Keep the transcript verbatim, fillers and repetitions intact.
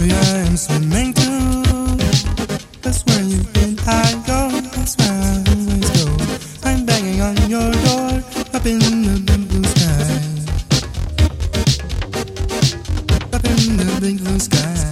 I am swimming to. That's where you and I go. That's where I always go. I'm banging on your door up in the big blue sky. Up in the big blue sky.